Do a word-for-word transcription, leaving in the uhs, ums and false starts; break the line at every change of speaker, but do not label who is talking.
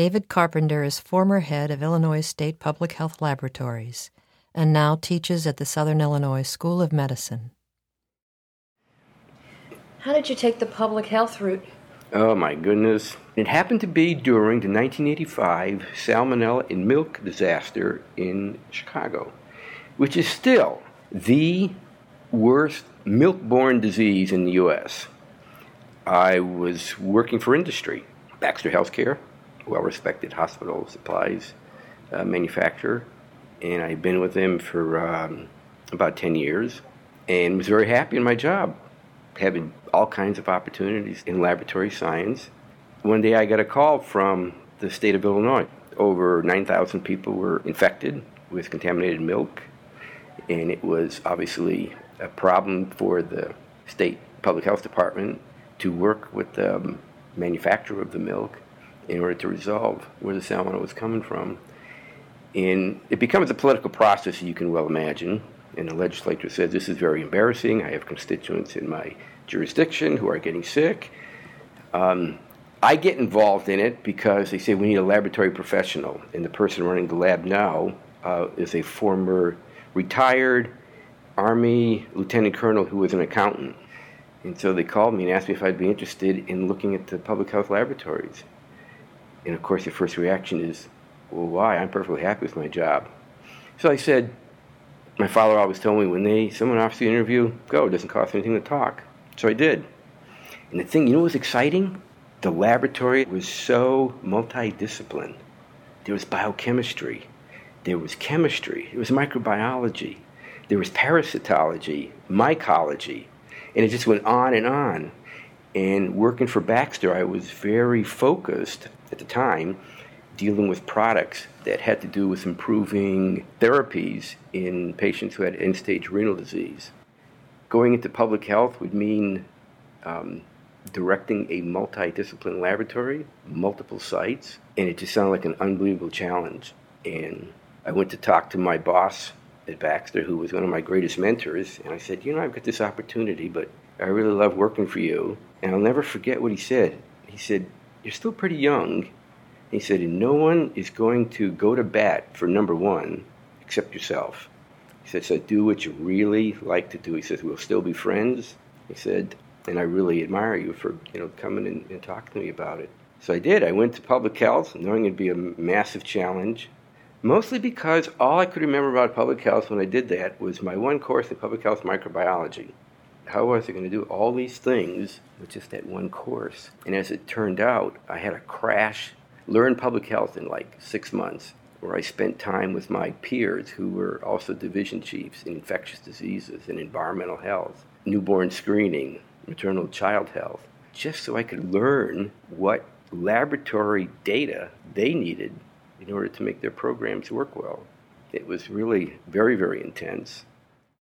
David Carpenter is former head of Illinois State Public Health Laboratories and now teaches at the Southern Illinois School of Medicine. How did you take the public health route?
Oh, my goodness. It happened to be during the nineteen eighty-five salmonella in milk disaster in Chicago, which is still the worst milk-borne disease in the U S I was working for industry, Baxter Healthcare, well-respected hospital supplies uh, manufacturer, and I'd been with them for um, about ten years and was very happy in my job, having all kinds of opportunities in laboratory science. One day I got a call from the state of Illinois. Over nine thousand people were infected with contaminated milk, and it was obviously a problem for the state public health department to work with the um, manufacturer of the milk in order to resolve where the salmonella was coming from. And it becomes a political process, you can well imagine. And the legislature says, this is very embarrassing. I have constituents in my jurisdiction who are getting sick. Um, I get involved in it because they say we need a laboratory professional. And the person running the lab now uh, is a former retired Army lieutenant colonel who was an accountant. And so they called me and asked me if I'd be interested in looking at the public health laboratories. And of course, the first reaction is, well, why? I'm perfectly happy with my job. So I said, my father always told me, when they someone offers you an interview, go. It doesn't cost anything to talk. So I did. And the thing, you know what was exciting? The laboratory was so multidisciplined. There was biochemistry. There was chemistry. There was microbiology. There was parasitology, mycology. And it just went on and on. And working for Baxter, I was very focused at the time dealing with products that had to do with improving therapies in patients who had end-stage renal disease. Going into public health would mean um, directing a multidisciplinary laboratory, multiple sites, and it just sounded like an unbelievable challenge. And I went to talk to my boss at Baxter, who was one of my greatest mentors, and I said, you know, I've got this opportunity, but I really love working for you. And I'll never forget what he said. He said, you're still pretty young. He said, and no one is going to go to bat for number one except yourself. He said, so do what you really like to do. He says, we'll still be friends. He said, and I really admire you for, you know, coming and, and talking to me about it. So I did. I went to public health, knowing it'd be a massive challenge, mostly because all I could remember about public health when I did that was my one course in public health microbiology. How was I going to do all these things with just that one course? And as it turned out, I had a crash, learn public health in like six months, where I spent time with my peers who were also division chiefs in infectious diseases and environmental health, newborn screening, maternal child health, just so I could learn what laboratory data they needed in order to make their programs work well. It was really very, very intense.